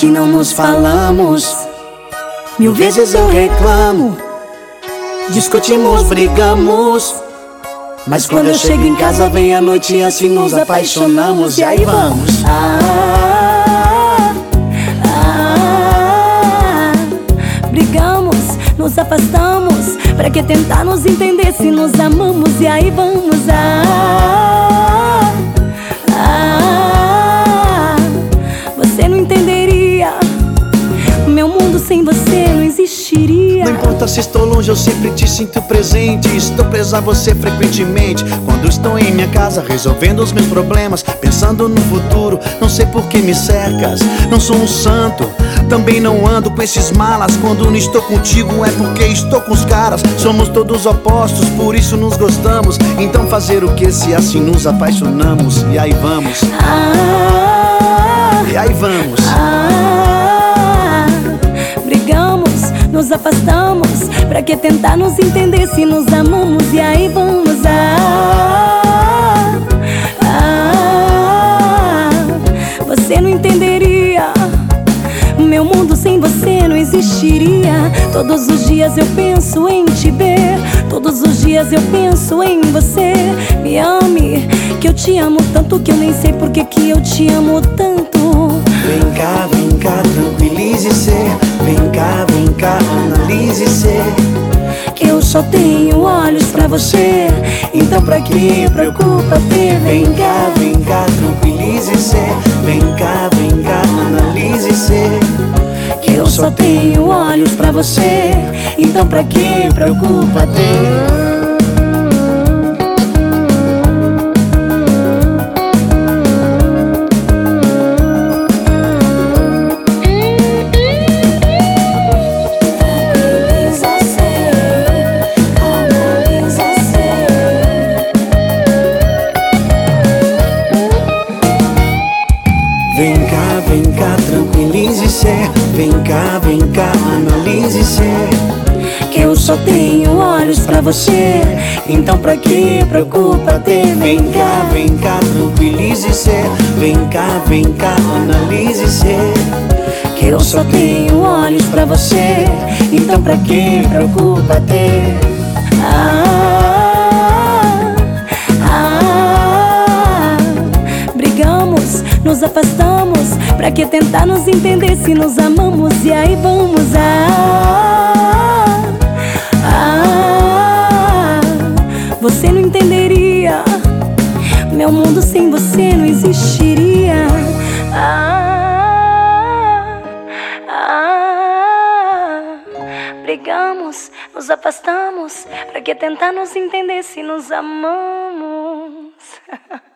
que não nos falamos. Mil vezes eu reclamo, discutimos, brigamos, mas quando eu chego em casa vem a noite e assim nos apaixonamos. E aí vamos. Brigamos, nos afastamos, pra que tentar nos entender se nos amamos? E aí vamos. Você não entenderia, meu mundo sem você não existiria. Não importa se estou longe, eu sempre te sinto presente. Estou preso a você frequentemente. Quando estou em minha casa resolvendo os meus problemas, pensando no futuro, não sei por que me cercas. Não sou um santo, também não ando com esses malas. Quando não estou contigo é porque estou com os caras. Somos todos opostos, por isso nos gostamos. Então fazer o que se assim nos apaixonamos? E aí vamos. E aí vamos. Brigamos, nos afastamos, pra que tentar nos entender se nos amamos? E aí vamos. Você não entenderia, meu mundo sem você não existiria. Todos os dias eu penso em te ver, todos os dias eu penso em você. Me ame, que eu te amo tanto, que eu nem sei por que eu te amo tanto. Vem cá, tranquilize-se. Vem cá, analise-se. Que eu só tenho olhos pra você, então pra que preocupa ter? Vem cá, tranquilize-se. Vem cá, analise-se. Que eu só tenho olhos pra você, então pra que preocupa ter? Vem cá, tranquilize-se. Vem cá, analise-se. Que eu só tenho olhos pra você, então pra que preocupa ter? Vem cá, tranquilize-se. Vem cá, analise-se. Que eu só tenho olhos pra você, então pra que preocupa ter? Brigamos, nos afastamos, pra que tentar nos entender se nos amamos? E aí vamos. Você não entenderia, meu mundo sem você não existiria. Brigamos, nos afastamos, pra que tentar nos entender se nos amamos?